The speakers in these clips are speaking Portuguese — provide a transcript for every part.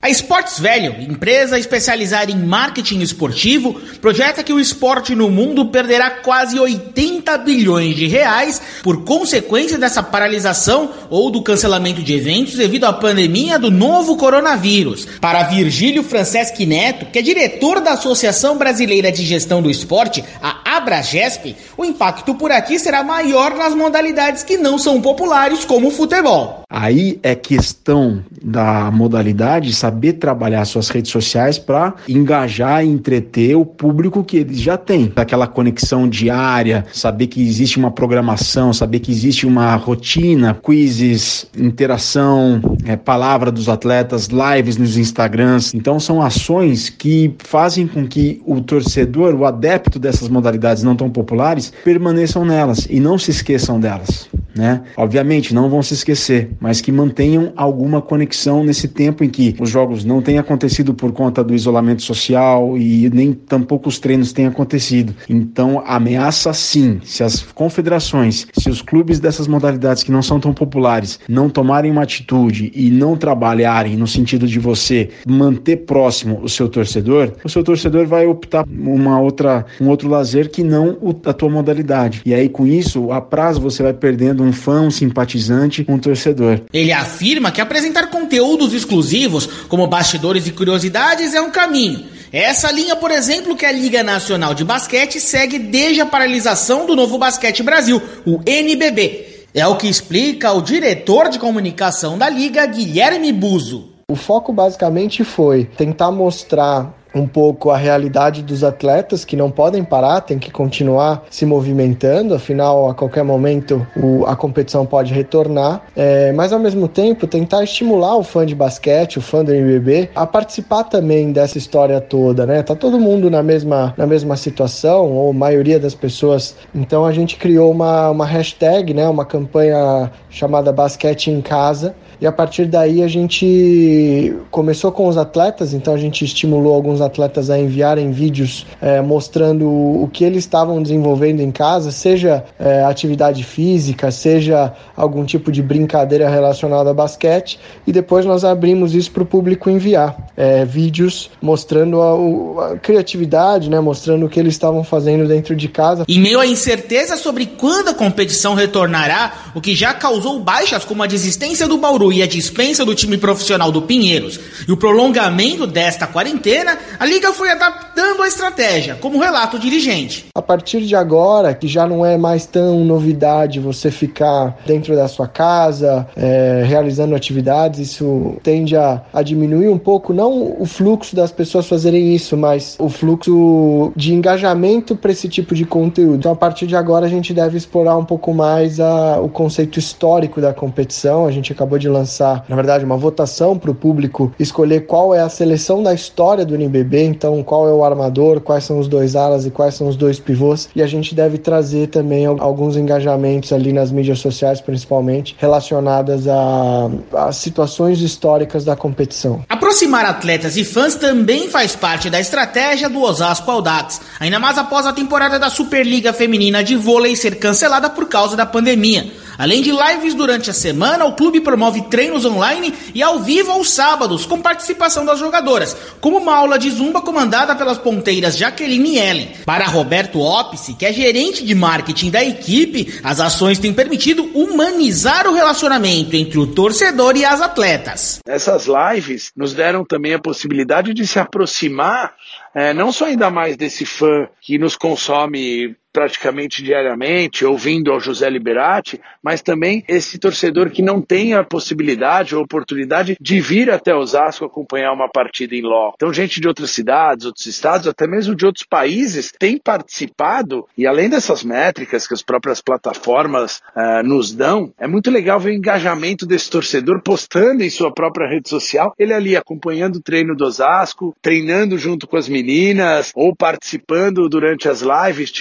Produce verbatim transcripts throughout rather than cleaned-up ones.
A Esportes Velho, empresa especializada em marketing esportivo, projeta que o esporte no mundo perderá quase oitenta bilhões de reais por consequência dessa paralisação ou do cancelamento de eventos devido à pandemia do novo coronavírus. Para Virgílio Franceschi Neto, que é diretor da Associação Brasileira de Gestão do Esporte, a Abragesp, o impacto por aqui será maior nas modalidades que não são populares, como o futebol. Aí é questão da modalidade saber trabalhar suas redes sociais para engajar e entreter o público que eles já têm. Aquela conexão diária, saber que existe uma programação, saber que existe uma rotina, quizzes, interação, é, palavra dos atletas, lives nos Instagrams. Então são ações que fazem com que o torcedor, o adepto dessas modalidades não tão populares, permaneçam nelas e não se esqueçam delas, né? Obviamente não vão se esquecer, mas que mantenham alguma conexão nesse tempo em que os jogos não têm acontecido por conta do isolamento social e nem tampouco os treinos têm acontecido. Então ameaça sim, se as confederações, se os clubes dessas modalidades que não são tão populares não tomarem uma atitude e não trabalharem no sentido de você manter próximo o seu torcedor, o seu torcedor vai optar uma outra, um outro lazer que não a tua modalidade. E aí com isso, a prazo você vai perdendo um fã, um simpatizante, um torcedor. Ele afirma que apresentar conteúdos exclusivos, como bastidores e curiosidades, é um caminho. Essa linha, por exemplo, que a Liga Nacional de Basquete segue desde a paralisação do Novo Basquete Brasil, o N B B. É o que explica o diretor de comunicação da Liga, Guilherme Buzo. O foco basicamente foi tentar mostrar um pouco a realidade dos atletas que não podem parar, tem que continuar se movimentando, afinal a qualquer momento o, a competição pode retornar, é, mas ao mesmo tempo tentar estimular o fã de basquete, o fã do N B B, a participar também dessa história toda, né? Tá todo mundo na mesma, na mesma situação, ou a maioria das pessoas, então a gente criou uma, uma hashtag, né? Uma campanha chamada Basquete em Casa, e a partir daí a gente começou com os atletas, então a gente estimulou alguns atletas a enviarem vídeos é, mostrando o que eles estavam desenvolvendo em casa, seja é, atividade física, seja algum tipo de brincadeira relacionada a basquete, e depois nós abrimos isso para o público enviar é, vídeos mostrando a, a criatividade, né, mostrando o que eles estavam fazendo dentro de casa. Em meio à incerteza sobre quando a competição retornará, o que já causou baixas como a desistência do Bauru e a dispensa do time profissional do Pinheiros e o prolongamento desta quarentena, a Liga foi adaptando a estratégia, como relata o dirigente. A partir de agora, que já não é mais tão novidade você ficar dentro da sua casa, é, realizando atividades, isso tende a, a diminuir um pouco, não o fluxo das pessoas fazerem isso, mas o fluxo de engajamento para esse tipo de conteúdo. Então, a partir de agora, a gente deve explorar um pouco mais a, o conceito histórico da competição. A gente acabou de lançar, na verdade, uma votação para o público escolher qual é a seleção da história do N B B, então qual é o armador, quais são os dois alas e quais são os dois pivôs, e a gente deve trazer também alguns engajamentos ali nas mídias sociais, principalmente, relacionadas a, a situações históricas da competição. Aproximar atletas e fãs também faz parte da estratégia do Osasco Audax, ainda mais após a temporada da Superliga Feminina de Vôlei ser cancelada por causa da pandemia. Além de lives durante a semana, o clube promove treinos online e ao vivo aos sábados, com participação das jogadoras, como uma aula de zumba comandada pelas ponteiras Jaqueline e Ellen. Para Roberto Opsi, que é gerente de marketing da equipe, as ações têm permitido humanizar o relacionamento entre o torcedor e as atletas. Essas lives nos deram também a possibilidade de se aproximar, é, não só ainda mais desse fã que nos consome praticamente diariamente, ouvindo ao José Liberati, mas também esse torcedor que não tem a possibilidade ou oportunidade de vir até Osasco acompanhar uma partida em loco. Então, gente de outras cidades, outros estados, até mesmo de outros países, tem participado, e além dessas métricas que as próprias plataformas uh, nos dão, é muito legal ver o engajamento desse torcedor postando em sua própria rede social, ele ali acompanhando o treino do Osasco, treinando junto com as meninas, ou participando durante as lives, tirando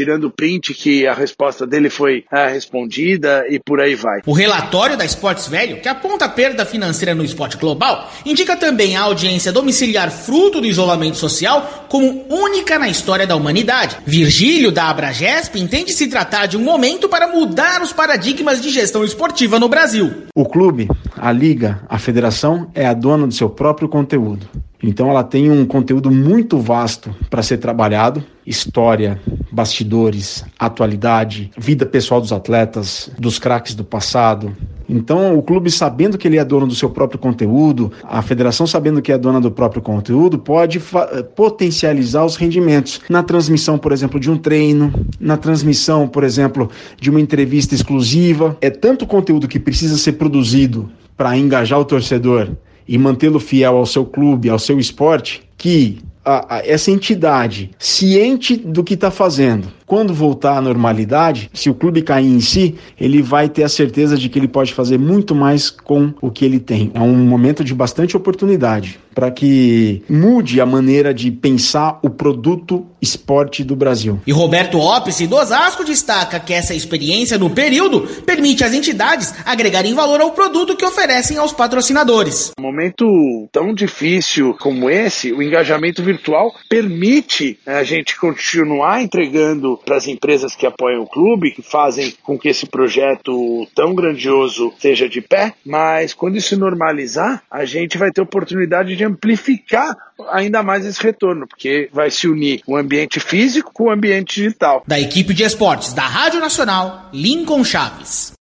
print que a resposta dele foi é, respondida e por aí vai. O relatório da Esportes Velho, que aponta a perda financeira no esporte global, indica também a audiência domiciliar fruto do isolamento social como única na história da humanidade. Virgílio, da Abragesp, entende se tratar de um momento para mudar os paradigmas de gestão esportiva no Brasil. O clube, a liga, a federação é a dona do seu próprio conteúdo. Então ela tem um conteúdo muito vasto para ser trabalhado, história, bastidores, atualidade, vida pessoal dos atletas, dos craques do passado. Então o clube, sabendo que ele é dono do seu próprio conteúdo, a federação sabendo que é dona do próprio conteúdo, pode fa- potencializar os rendimentos na transmissão, por exemplo, de um treino, na transmissão, por exemplo, de uma entrevista exclusiva. É tanto conteúdo que precisa ser produzido para engajar o torcedor e mantê-lo fiel ao seu clube, ao seu esporte, que a, a, essa entidade, ciente do que está fazendo, quando voltar à normalidade, se o clube cair em si, ele vai ter a certeza de que ele pode fazer muito mais com o que ele tem. É um momento de bastante oportunidade para que mude a maneira de pensar o produto esporte do Brasil. E Roberto Opsi, do Osasco, destaca que essa experiência no período permite às entidades agregarem valor ao produto que oferecem aos patrocinadores. Um momento tão difícil como esse, o engajamento virtual permite a gente continuar entregando para as empresas que apoiam o clube, que fazem com que esse projeto tão grandioso seja de pé, mas quando isso normalizar, a gente vai ter oportunidade de amplificar ainda mais esse retorno, porque vai se unir o ambiente físico com o ambiente digital. Da equipe de esportes da Rádio Nacional, Lincoln Chaves.